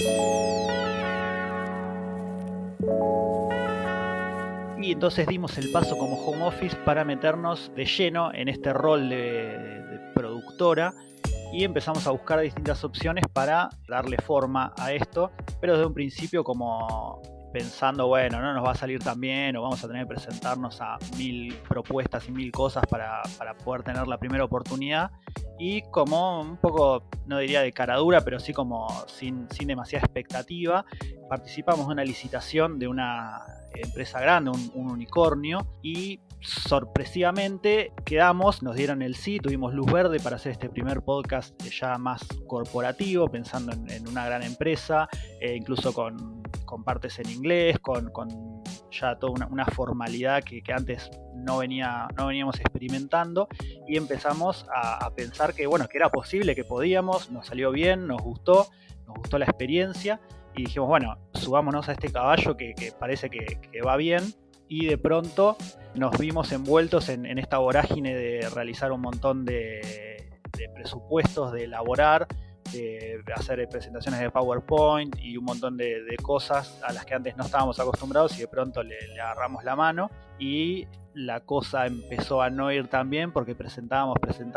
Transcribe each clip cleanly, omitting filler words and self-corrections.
Y entonces dimos el paso como home office para meternos de lleno en este rol de productora y empezamos a buscar distintas opciones para darle forma a esto, pero desde un principio como pensando, bueno, no nos va a salir tan bien o vamos a tener que presentarnos a 1000 propuestas y 1000 cosas para poder tener la primera oportunidad. Y como un poco, no diría de cara dura, pero sí como sin demasiada expectativa, participamos de una licitación de una empresa grande, un unicornio, y sorpresivamente quedamos, nos dieron el sí, tuvimos luz verde para hacer este primer podcast ya más corporativo, pensando en una gran empresa, incluso con partes en inglés, con ya toda una formalidad que antes no veníamos experimentando, y empezamos a pensar que era posible, que podíamos, nos salió bien, nos gustó la experiencia, y dijimos, bueno, subámonos a este caballo que parece que va bien. Y de pronto nos vimos envueltos en esta vorágine de realizar un montón de presupuestos, de elaborar, de hacer presentaciones de PowerPoint y un montón de cosas a las que antes no estábamos acostumbrados, y de pronto le agarramos la mano y la cosa empezó a no ir tan bien porque presentábamos,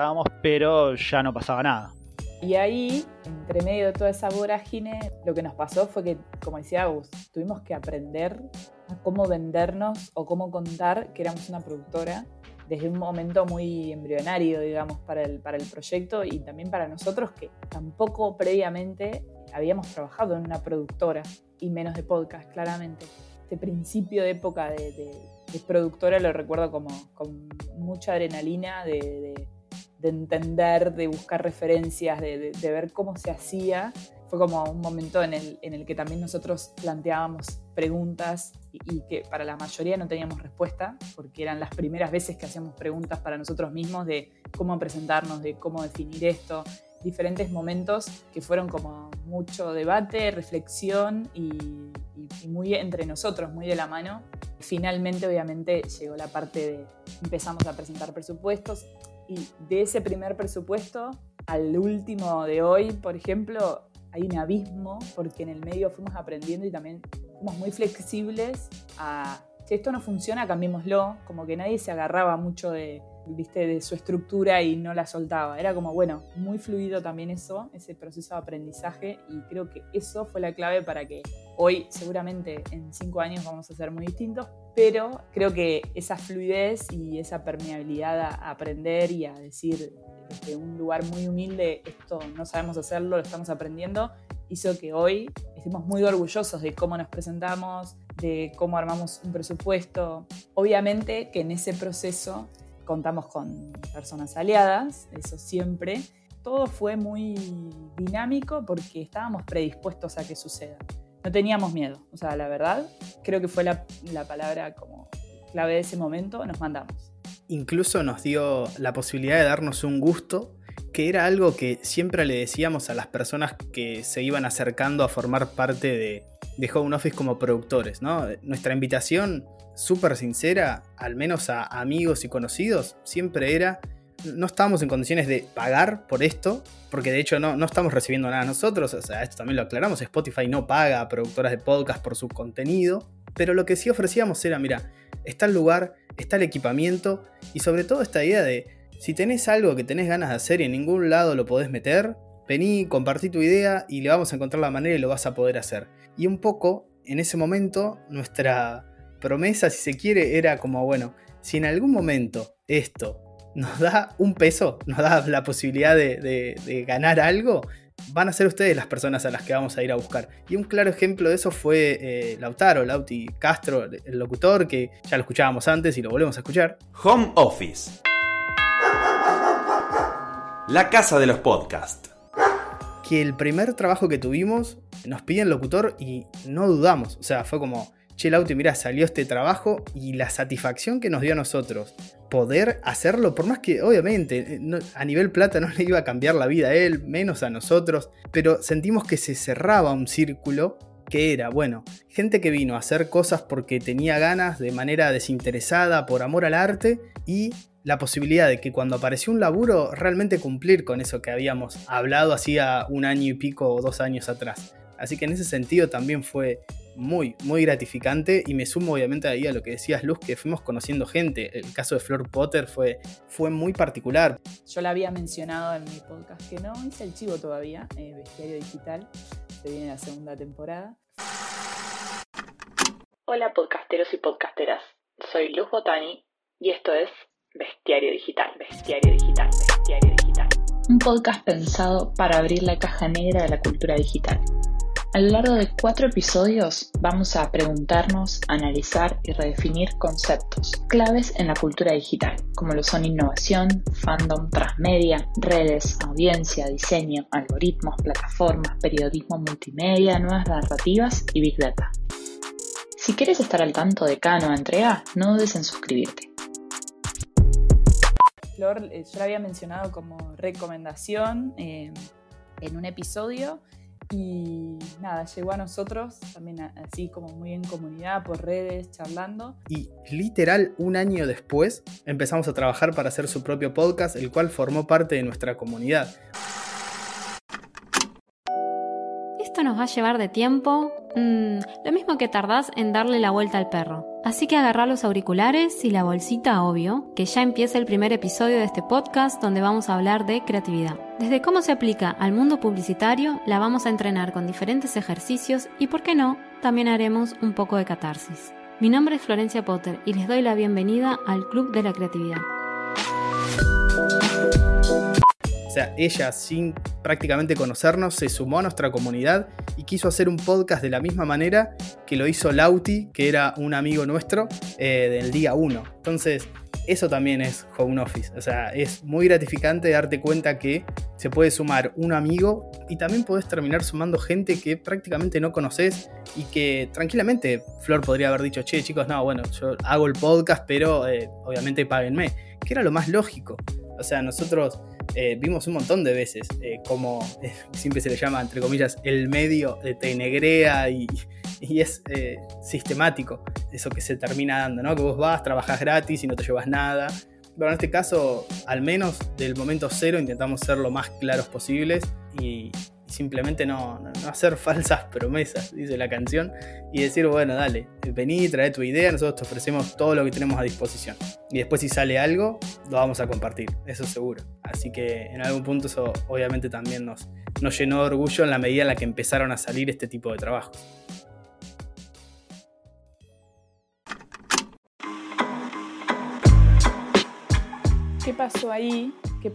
pero ya no pasaba nada. Y ahí, entre medio de toda esa vorágine, lo que nos pasó fue que, como decía Agus, tuvimos que aprender a cómo vendernos o cómo contar que éramos una productora desde un momento muy embrionario, digamos, para el proyecto, y también para nosotros que tampoco previamente habíamos trabajado en una productora, y menos de podcast, claramente. Este principio de época de productora lo recuerdo como con mucha adrenalina de entender, de buscar referencias, de ver cómo se hacía. Fue como un momento en el que también nosotros planteábamos preguntas y que para la mayoría no teníamos respuesta, porque eran las primeras veces que hacíamos preguntas para nosotros mismos de cómo presentarnos, de cómo definir esto. Diferentes momentos que fueron como mucho debate, reflexión y muy entre nosotros, muy de la mano. Finalmente, obviamente, llegó la parte de empezamos a presentar presupuestos, y de ese primer presupuesto al último de hoy, por ejemplo, hay un abismo, porque en el medio fuimos aprendiendo y también fuimos muy flexibles a, si esto no funciona, cambiémoslo. Como que nadie se agarraba mucho de su estructura y no la soltaba. Era como, muy fluido también ese proceso de aprendizaje, y creo que eso fue la clave para que hoy, seguramente en 5 años vamos a ser muy distintos, pero creo que esa fluidez y esa permeabilidad a aprender y a decir desde un lugar muy humilde, esto no sabemos hacerlo, lo estamos aprendiendo, hizo que hoy estemos muy orgullosos de cómo nos presentamos, de cómo armamos un presupuesto. Obviamente que en ese proceso contamos con personas aliadas, eso siempre. Todo fue muy dinámico porque estábamos predispuestos a que suceda. No teníamos miedo, o sea, la verdad, creo que fue la palabra como clave de ese momento, nos mandamos. Incluso nos dio la posibilidad de darnos un gusto, que era algo que siempre le decíamos a las personas que se iban acercando a formar parte de Home Office como productores, ¿no? Nuestra invitación súper sincera, al menos a amigos y conocidos, siempre era: no estábamos en condiciones de pagar por esto, porque de hecho no estamos recibiendo nada nosotros, o sea, esto también lo aclaramos, Spotify no paga a productoras de podcast por su contenido, pero lo que sí ofrecíamos era, mira, está el lugar, está el equipamiento, y sobre todo esta idea de, si tenés algo que tenés ganas de hacer y en ningún lado lo podés meter, vení, compartí tu idea y le vamos a encontrar la manera y lo vas a poder hacer. Y un poco, en ese momento, nuestra promesa, si se quiere, era como, si en algún momento esto nos da un peso, nos da la posibilidad de ganar algo, van a ser ustedes las personas a las que vamos a ir a buscar. Y un claro ejemplo de eso fue Lauti Castro, el locutor, que ya lo escuchábamos antes y lo volvemos a escuchar. Home Office, la casa de los podcasts. Que el primer trabajo que tuvimos nos piden locutor y no dudamos. O sea, fue como, che, Lauti, mirá, salió este trabajo, y la satisfacción que nos dio a nosotros poder hacerlo, por más que obviamente a nivel plata no le iba a cambiar la vida a él, menos a nosotros, pero sentimos que se cerraba un círculo que era, gente que vino a hacer cosas porque tenía ganas, de manera desinteresada, por amor al arte, y la posibilidad de que cuando apareció un laburo realmente cumplir con eso que habíamos hablado hacía 1 año y pico o 2 años atrás. Así que en ese sentido también fue muy, muy gratificante, y me sumo obviamente ahí a lo que decías, Luz, que fuimos conociendo gente. El caso de Flor Potter fue muy particular. Yo la había mencionado en mi podcast, que no hice el chivo todavía, Bestiario Digital, se viene la segunda temporada. Hola podcasteros y podcasteras, soy Luz Botani y esto es Bestiario Digital, Bestiario Digital, Bestiario Digital. Un podcast pensado para abrir la caja negra de la cultura digital. A lo largo de 4 episodios vamos a preguntarnos, analizar y redefinir conceptos claves en la cultura digital, como lo son innovación, fandom, transmedia, redes, audiencia, diseño, algoritmos, plataformas, periodismo multimedia, nuevas narrativas y Big Data. Si quieres estar al tanto de cada nueva entrega, no dudes en suscribirte. Flor, yo la había mencionado como recomendación en un episodio. Y nada, llegó a nosotros también así como muy en comunidad, por redes, charlando. Y literal, un año después empezamos a trabajar para hacer su propio podcast, el cual formó parte de nuestra comunidad. Esto nos va a llevar de tiempo, lo mismo que tardás en darle la vuelta al perro. Así que agarrá los auriculares y la bolsita, obvio, que ya empieza el primer episodio de este podcast donde vamos a hablar de creatividad. Desde cómo se aplica al mundo publicitario, la vamos a entrenar con diferentes ejercicios y, por qué no, también haremos un poco de catarsis. Mi nombre es Florencia Potter y les doy la bienvenida al Club de la Creatividad. O sea, ella, sin prácticamente conocernos, se sumó a nuestra comunidad y quiso hacer un podcast de la misma manera que lo hizo Lauti, que era un amigo nuestro del día 1. Entonces, eso también es home office. O sea, es muy gratificante darte cuenta que se puede sumar un amigo y también podés terminar sumando gente que prácticamente no conoces y que tranquilamente Flor podría haber dicho, che, chicos, no, bueno, yo hago el podcast, pero obviamente páguenme, que era lo más lógico. O sea, nosotros vimos un montón de veces como siempre se le llama, entre comillas, el medio te negrea y es sistemático eso que se termina dando, ¿no? Que vos vas, trabajás gratis y no te llevas nada. Pero en este caso, al menos del momento cero, intentamos ser lo más claros posibles y simplemente no hacer falsas promesas, dice la canción, y decir, bueno, dale, vení, trae tu idea, nosotros te ofrecemos todo lo que tenemos a disposición. Y después si sale algo, lo vamos a compartir, eso seguro. Así que en algún punto eso obviamente también nos llenó de orgullo en la medida en la que empezaron a salir este tipo de trabajos. ¿Qué pasó ahí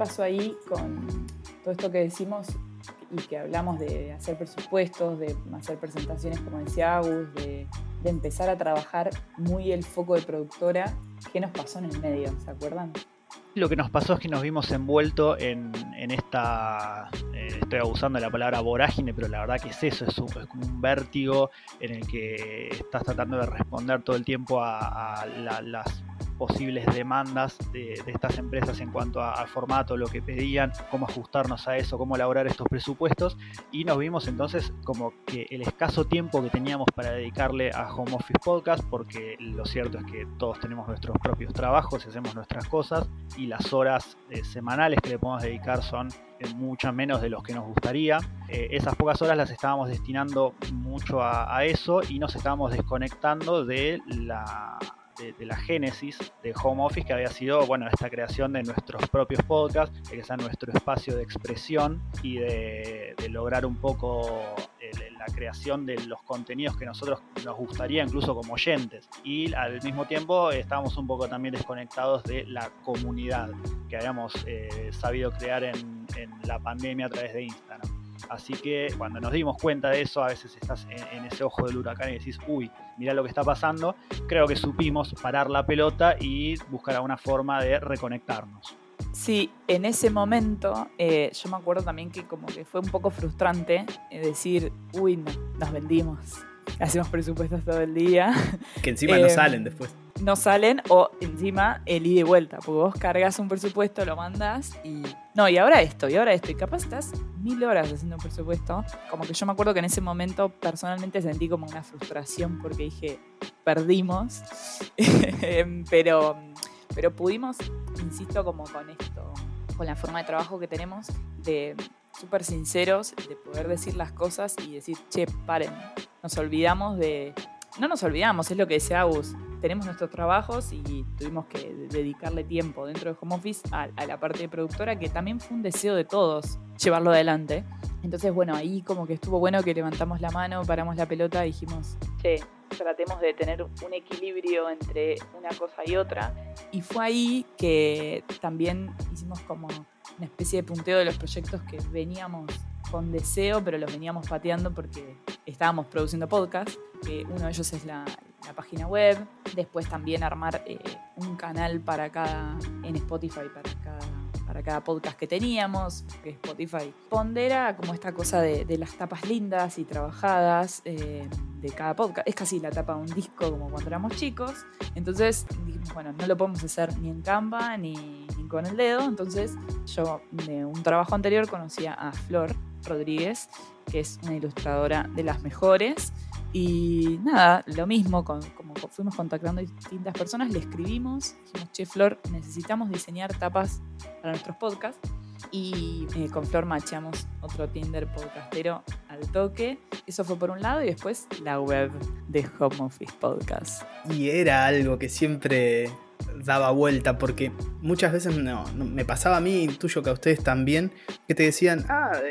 con todo esto que decimos y que hablamos de hacer presupuestos, de hacer presentaciones, como decía Agus, de empezar a trabajar muy el foco de productora? ¿Qué nos pasó en el medio? ¿Se acuerdan? Lo que nos pasó es que nos vimos envueltos en esta, estoy abusando de la palabra vorágine, pero la verdad que es eso, es como un vértigo en el que estás tratando de responder todo el tiempo a las posibles demandas de estas empresas en cuanto al formato, lo que pedían, cómo ajustarnos a eso, cómo elaborar estos presupuestos, y nos vimos entonces como que el escaso tiempo que teníamos para dedicarle a Home Office Podcast, porque lo cierto es que todos tenemos nuestros propios trabajos y hacemos nuestras cosas, y las horas semanales que le podemos dedicar son mucho menos de los que nos gustaría. Esas pocas horas las estábamos destinando mucho a eso y nos estábamos desconectando de la génesis de Home Office, que había sido, bueno, esta creación de nuestros propios podcasts, de que sea nuestro espacio de expresión y de lograr un poco la creación de los contenidos que nosotros nos gustaría, incluso como oyentes. Y al mismo tiempo estábamos un poco también desconectados de la comunidad que habíamos sabido crear en la pandemia a través de Instagram. Así que cuando nos dimos cuenta de eso, a veces estás en ese ojo del huracán y decís, uy, mirá lo que está pasando. Creo que supimos parar la pelota y buscar alguna forma de reconectarnos. Sí, en ese momento yo me acuerdo también que como que fue un poco frustrante decir, uy, no, nos vendimos. Hacemos presupuestos todo el día. Que encima no salen después. No salen, o encima el ida y vuelta, porque vos cargas un presupuesto, lo mandás y... No, y ahora esto, y capaz estás 1000 horas haciendo un presupuesto. Como que yo me acuerdo que en ese momento personalmente sentí como una frustración porque dije, perdimos. pero pudimos, insisto, como con esto, con la forma de trabajo que tenemos, de súper sinceros de poder decir las cosas y decir, che, paren, no nos olvidamos, es lo que decía Agus, tenemos nuestros trabajos y tuvimos que dedicarle tiempo dentro de Home Office a la parte de productora, que también fue un deseo de todos llevarlo adelante. Entonces, bueno, ahí como que estuvo bueno que levantamos la mano, paramos la pelota y dijimos, che, tratemos de tener un equilibrio entre una cosa y otra. Y fue ahí que también hicimos como una especie de punteo de los proyectos que veníamos con deseo, pero los veníamos pateando porque estábamos produciendo podcast. Uno de ellos es la página web. Después también armar un canal en Spotify para cada podcast que teníamos, que Spotify pondera como esta cosa de las tapas lindas y trabajadas de cada podcast. Es casi la tapa de un disco como cuando éramos chicos. Entonces dijimos, bueno, no lo podemos hacer ni en Canva ni con el dedo. Entonces yo de un trabajo anterior conocía a Flor Rodríguez, que es una ilustradora de las mejores. Y nada, lo mismo, como fuimos contactando a distintas personas, le escribimos, dijimos, che, Flor, necesitamos diseñar tapas para nuestros podcasts. Y con Flor macheamos otro Tinder podcastero al toque. Eso fue por un lado, y después la web de Home Office Podcast. Y era algo que siempre daba vuelta, porque muchas veces me pasaba a mí, intuyo que a ustedes también, que te decían,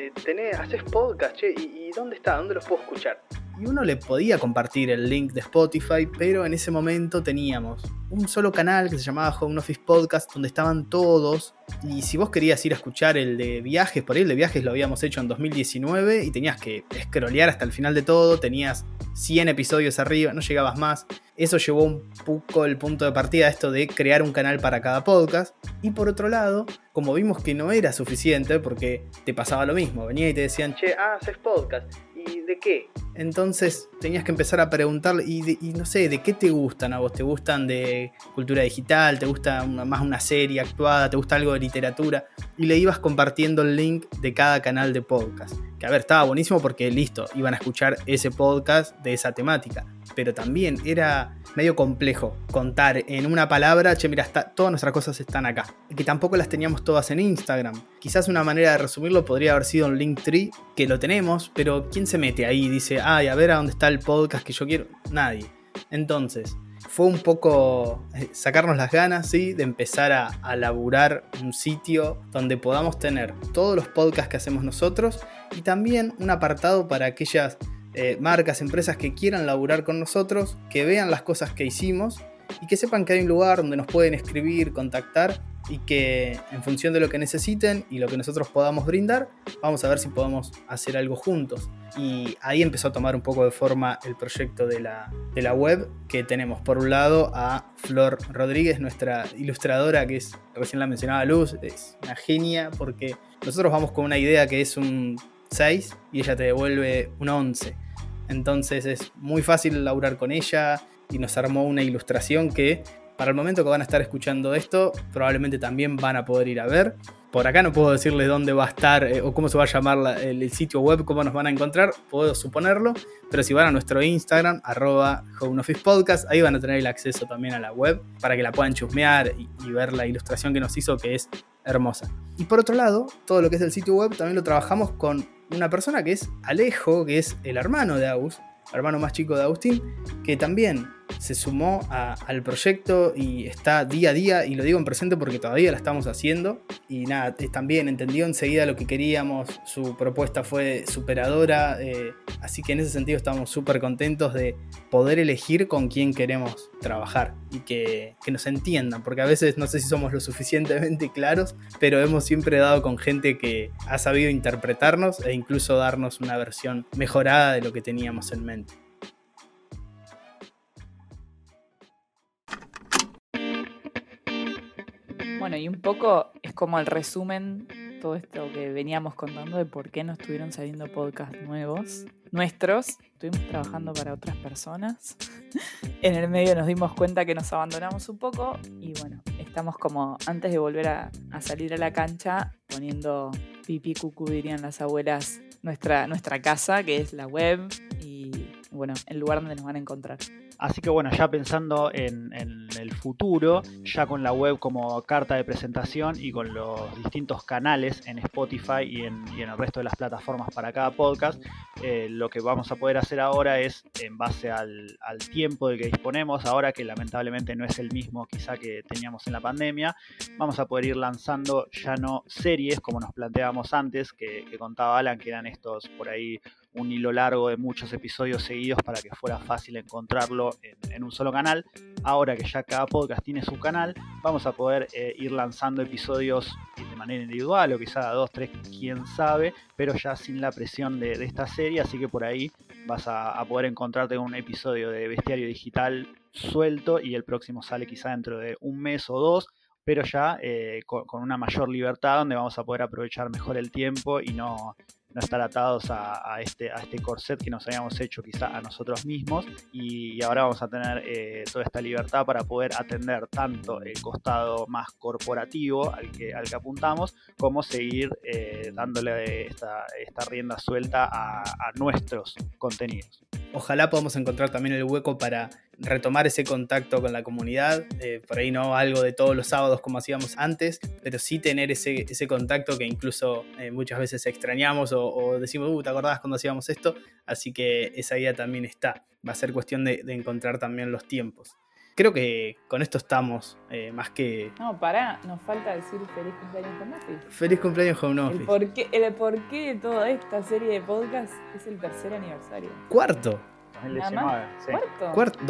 haces podcast, che, ¿y dónde está? ¿Dónde los puedo escuchar? Y uno le podía compartir el link de Spotify, pero en ese momento teníamos un solo canal que se llamaba Home Office Podcast, donde estaban todos. Y si vos querías ir a escuchar el de viajes, por ahí el de viajes lo habíamos hecho en 2019 y tenías que scrollear hasta el final de todo, tenías 100 episodios arriba, no llegabas más. Eso llevó un poco el punto de partida a esto de crear un canal para cada podcast. Y por otro lado, como vimos que no era suficiente, porque te pasaba lo mismo, venía y te decían, che, haces podcast, ¿y de qué? Entonces tenías que empezar a preguntarle, y no sé, ¿de qué te gustan a vos? ¿Te gustan de cultura digital? ¿Te gusta más una serie actuada? ¿Te gusta algo de literatura? Y le ibas compartiendo el link de cada canal de podcast. Que a ver, estaba buenísimo porque listo, iban a escuchar ese podcast de esa temática. Pero también era medio complejo contar en una palabra, che, mira, todas nuestras cosas están acá. Y que tampoco las teníamos todas en Instagram. Quizás una manera de resumirlo podría haber sido un Linktree, que lo tenemos, pero ¿quién se mete ahí y dice, a ver a dónde está el podcast que yo quiero? Nadie. Entonces, fue un poco sacarnos las ganas, ¿sí?, de empezar a laburar un sitio donde podamos tener todos los podcasts que hacemos nosotros y también un apartado para aquellas marcas, empresas que quieran laburar con nosotros, que vean las cosas que hicimos y que sepan que hay un lugar donde nos pueden escribir, contactar y que en función de lo que necesiten y lo que nosotros podamos brindar, vamos a ver si podemos hacer algo juntos. Y ahí empezó a tomar un poco de forma el proyecto de la web, que tenemos por un lado a Flor Rodríguez, nuestra ilustradora, que es, recién la mencionaba Luz, es una genia porque nosotros vamos con una idea que es un 6 y ella te devuelve un 11. Entonces es muy fácil laburar con ella y nos armó una ilustración que para el momento que van a estar escuchando esto probablemente también van a poder ir a ver. Por acá no puedo decirles dónde va a estar o cómo se va a llamar el sitio web, cómo nos van a encontrar, puedo suponerlo, pero si van a nuestro Instagram, @HomeOfficePodcast, ahí van a tener el acceso también a la web para que la puedan chusmear y ver la ilustración que nos hizo, que es hermosa. Y por otro lado, todo lo que es el sitio web también lo trabajamos con una persona que es Alejo, que es el hermano de Agus, hermano más chico de Agustín, que también se sumó al proyecto y está día a día, y lo digo en presente porque todavía la estamos haciendo, y nada, también entendió enseguida lo que queríamos, su propuesta fue superadora, así que en ese sentido estamos súper contentos de poder elegir con quién queremos trabajar y que nos entiendan, porque a veces no sé si somos lo suficientemente claros, pero hemos siempre dado con gente que ha sabido interpretarnos e incluso darnos una versión mejorada de lo que teníamos en mente. Bueno, y un poco es como el resumen, todo esto que veníamos contando de por qué no estuvieron saliendo podcasts nuestros. Estuvimos trabajando para otras personas. En el medio nos dimos cuenta que nos abandonamos un poco y bueno, estamos como antes de volver a salir a la cancha, poniendo pipí cucú, dirían las abuelas, nuestra casa, que es la web, y bueno, el lugar donde nos van a encontrar. Así que bueno, ya pensando en el futuro, ya con la web como carta de presentación y con los distintos canales en Spotify y en el resto de las plataformas para cada podcast, lo que vamos a poder hacer ahora es, en base al tiempo del que disponemos, ahora que lamentablemente no es el mismo quizá que teníamos en la pandemia, vamos a poder ir lanzando ya no series como nos planteábamos antes, que contaba Alan, que eran estos por ahí un hilo largo de muchos episodios seguidos para que fuera fácil encontrarlo en un solo canal. Ahora que ya cada podcast tiene su canal, vamos a poder ir lanzando episodios de manera individual o quizá 2, 3, quién sabe, pero ya sin la presión de esta serie, así que por ahí vas a poder encontrarte un episodio de Bestiario Digital suelto y el próximo sale quizá dentro de un mes o 2, pero ya con una mayor libertad, donde vamos a poder aprovechar mejor el tiempo y no estar atados a este corset que nos habíamos hecho quizá a nosotros mismos, y ahora vamos a tener toda esta libertad para poder atender tanto el costado más corporativo al que apuntamos, como seguir dándole esta rienda suelta a nuestros contenidos. Ojalá podamos encontrar también el hueco para retomar ese contacto con la comunidad, por ahí no algo de todos los sábados como hacíamos antes, pero sí tener ese contacto que incluso muchas veces extrañamos o decimos, ¿te acordabas cuando hacíamos esto? Así que esa idea también está. Va a ser cuestión de encontrar también los tiempos. Creo que con esto estamos más que... No, pará, nos falta decir feliz cumpleaños Home Office. Feliz cumpleaños Home Office. El porqué de toda esta serie de podcast es el 3er aniversario. Cuarto. 2019, sí. ¿Cuarto?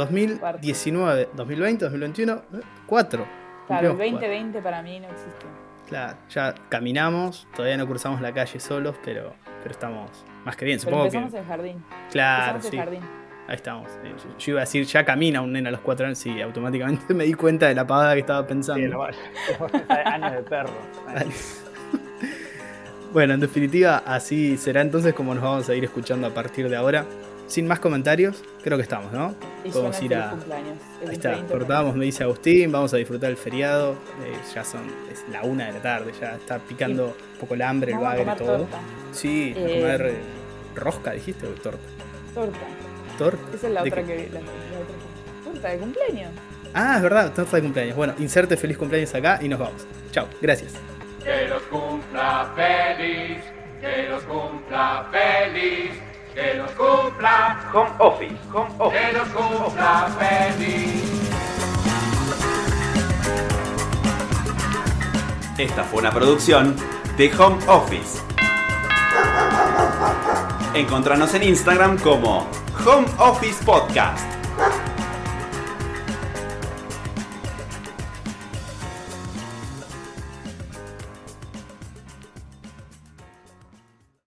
2019, 2020, 2021, 4. Claro, el 2020 para mí no existe. Claro, ya caminamos, todavía no cruzamos la calle solos, pero estamos más que bien. Supongo empezamos el jardín. Claro, sí. Ahí estamos. Yo iba a decir, ya camina un nene a los 4 años, y automáticamente me di cuenta de la pavada que estaba pensando. Sí, años de perro. Bueno, en definitiva, así será entonces como nos vamos a ir escuchando a partir de ahora. Sin más comentarios, creo que estamos, ¿no? Podemos ir a... cumpleaños. Ahí está, cortamos, me dice Agustín, vamos a disfrutar el feriado. Es la 1 de la tarde, ya está picando un poco el hambre, el bagre, todo. Torta. Sí, a comer rosca, dijiste, o torta. Torta. Esa es la otra que... La otra. Torta de cumpleaños. Ah, es verdad, torta de cumpleaños. Bueno, inserte feliz cumpleaños acá y nos vamos. Chao, gracias. Que los cumpla feliz, que los cumpla feliz, que los cumpla Home Office. que los cumpla feliz. Esta fue una producción de Home Office. Encontranos en Instagram como Home Office Podcast.